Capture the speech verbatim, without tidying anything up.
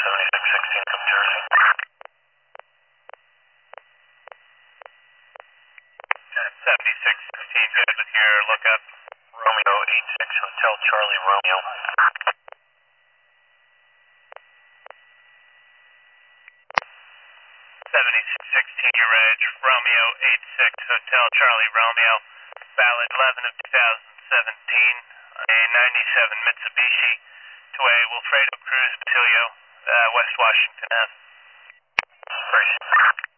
seventy-six sixteen from Jersey. seventy-six sixteen, good with your lookup. Romeo eight six, Hotel Charlie Romeo. seventy-six sixteen, your reg, Romeo eight six, Hotel Charlie Romeo. Valid eleven of two thousand seventeen, a ninety-seven Mitsubishi to a Wilfredo Cruz Basilio, uh, West Washington Ave. Appreciate it.